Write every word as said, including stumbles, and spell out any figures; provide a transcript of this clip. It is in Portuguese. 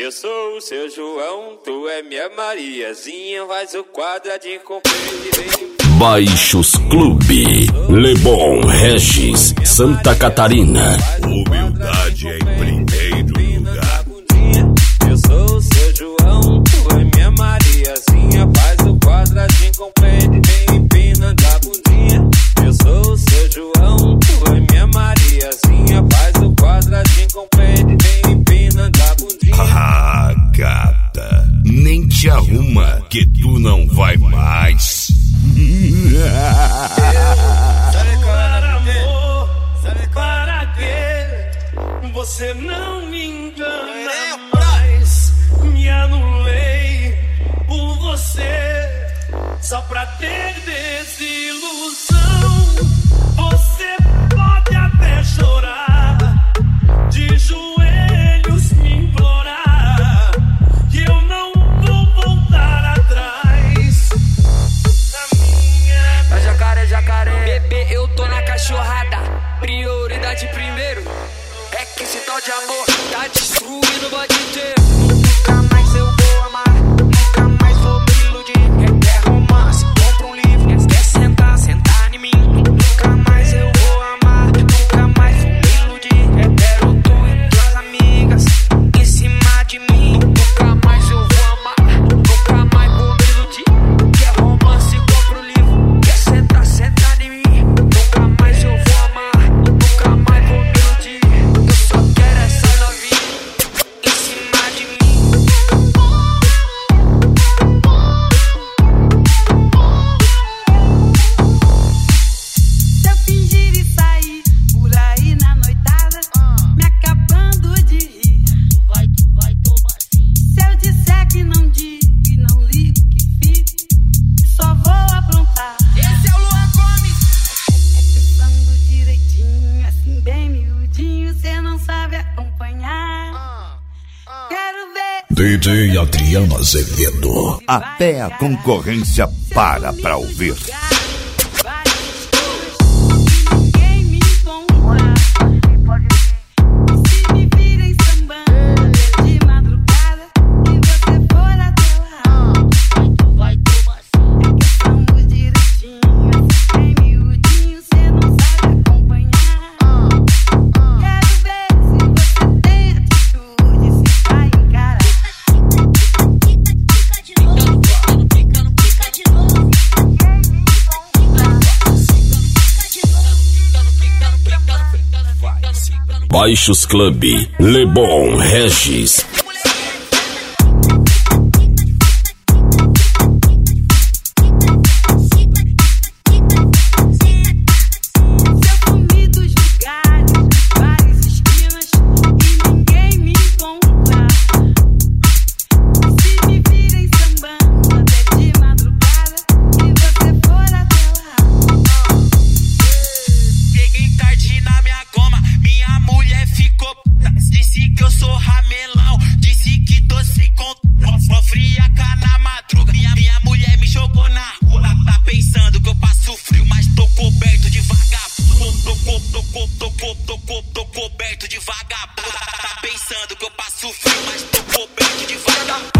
Eu sou o seu João, tu é minha Mariazinha, faz o quadradinho com peito. Baixos Clube, Lebon, Regis, Santa Catarina. Humildade em primeiro lugar. Eu sou o seu João, tu é minha Mariazinha, faz o quadradinho com peito e vem empinando a bundinha. Eu sou o seu João, tu é minha Mariazinha, faz o quadradinho com peito e vem empinando a bundinha. Ah, gata, nem te arruma que tu não vai mais. Para amor, para quê? Você não me engana mais. Me anulei por você, só pra ter desilusão. Você pode até chorar, de joelhos me implorar, que eu não vou voltar atrás. Na jacaré, jacaré, bebê, eu tô na cachorrada. Prioridade primeiro, é que esse tal de amor tá destruindo o bode inteiro. Nunca mais eu vou amar, nunca mais vou me iludir. Quer romance, compra um livro, quer sentar, sentar em mim. Nunca mais eu vou amar, nunca mais vou me iludir. Quero tu e tuas amigas em cima de mim. Nunca mais eu vou amar, nunca mais vou me iludir. Quer romance, compra um livro, quer sentar, sentar em mim. Nunca mais eu vou amar, nunca mais vou me iludir. Eu só quero essa novinha em cima de mim. Se eu fingir e sair por aí na noitada, me acabando de rir, vai, tu vai tomar sim. Se eu disser que não digo e não ligo que fico, só vou aprontar. Esse é o Luan Gomes. Pensando direitinho, assim bem miudinho, cê não sabe acompanhar. Quero ver D J Adriano Azevedo. Até a concorrência para pra ouvir. Ninguém me encontra. Se me virem sambando de madrugada e você for até lá, vai tomar sim. É questão direitinho, assim bem miudinho, cê não sabe acompanhar. Quero ver se você tem atitude, se vai encarar. Fica de novo, fica no fica de novo. Ninguém me encontra. Baixos Clube, Lebon, Regis. Se eu sumir dos lugares, várias esquinas, e ninguém me encontra. Se me virem sambando até de madrugada e você for até lá, Cheguei tarde na minha goma, minha mulher ficou puta. Disse que eu sou ramelão, disse que tô sem conta. Sofri a cá na madruga, minha, minha mulher me jogou na rua. Tá pensando que eu passo frio, mas tô coberto de vagabundo. Tô, tô, tô, tô, tô, tô, tô, tô, tô coberto de vagabundo. Tá pensando que eu passo frio, mas tô coberto de vagabundo.